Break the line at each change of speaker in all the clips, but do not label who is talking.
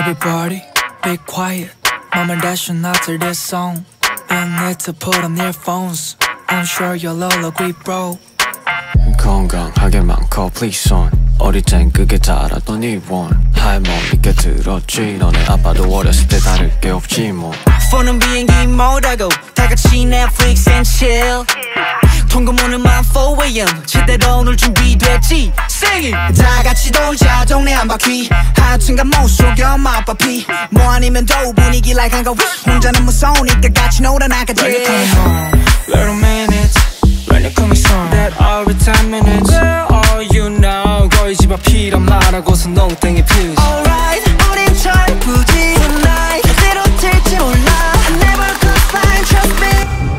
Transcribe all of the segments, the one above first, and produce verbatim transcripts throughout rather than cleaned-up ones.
Everybody, be quiet. Mom and dad should not hear this song. You need to put on earphones. I'm sure you'll all agree, bro.
건강하게 많고 please on. 어릴 땐 그게 다라던 이원. 할머니께 들었지. 너네 아빠도 어렸을 때 다를 게 없지 뭐.
폰은 비행기 모드고 다같이 Netflix and chill. 통금오늘만 four a.m. 제대로 놀 준비됐지. Sing it. 다같이 돌자 동네 한 바퀴. 하여튼간 못 속여 맛바피. 뭐 아니면 더 분위기 like 한가 위. 혼자는 무서우니까 같이 놀아 나가지.
When you coming home, little minutes. When you coming home, that every ten minutes. All you know, 거의 집 앞이란 말하고서 농땡이 피우지.
Alright, 우린 철부지 tonight. 어디로 튈지 몰라. Never could find, trust me.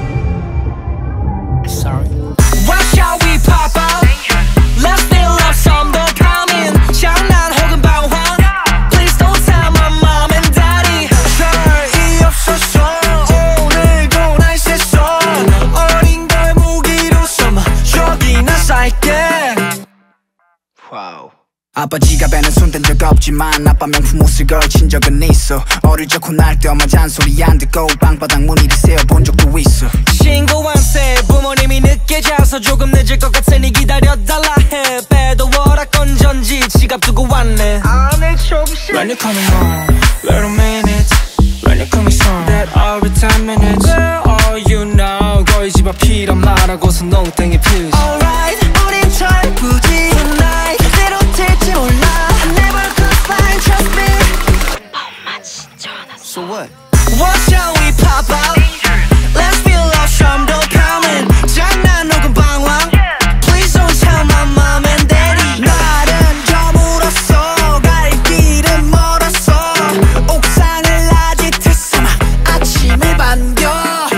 Sorry.
Why shall we pop out? Let's feel love some 더 coming. 장난 혹은 방황. Please don't tell my mom and daddy. 별이 없었어. 오늘도 날 셌어. 어린 걸 무기로 삼아 여기나 살게. Wow. 아빠 지갑에는 손댄 적 없지만 아빠 명품 옷을 걸친 적은 있어. 어릴 적 혼날 때 엄마 잔소리 안 듣고 방바닥 무늬를 세워본 적도 있어. 신고한세 부모님이 늦게 자서 조금 늦을 것 같으니 기다려달라 해. 배도 워낙 건전지 지갑 두고 왔네. 안에 접시.
When you coming home, little minutes. When you coming home, that every ten minutes. All you know, 거의 집 앞이란 말하고서 농땡이 피우지.
Alright, 우린 철부지 tonight. 어디로 튈지 몰라. Never could find, trust me. 엄마 진짜 화났어. So what? What shall we pop out? Let's feel love some 더 coming. 장난 혹은 방황. Please don't tell my mom and daddy. 날은 저물었어. 갈 길은 멀었어. 옥상을 아직 삼아 아침을 반겨.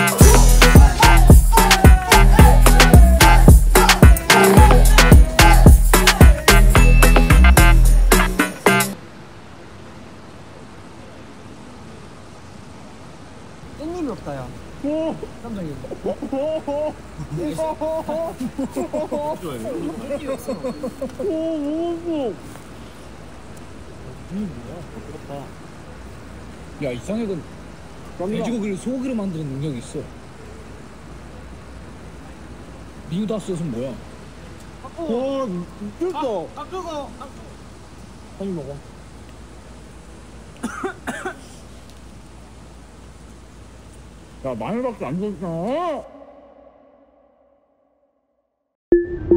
깻잎이 없다 야. 깜짝이야. 깻잎이 없어. 야 이상혁은 돼지고기를 소고기로 만드는 능력이 있어. 미우다스는 뭐야?
와 미쳤다.
아 뜨거.
빨리 먹어. 야 마늘밖에 안 줬어.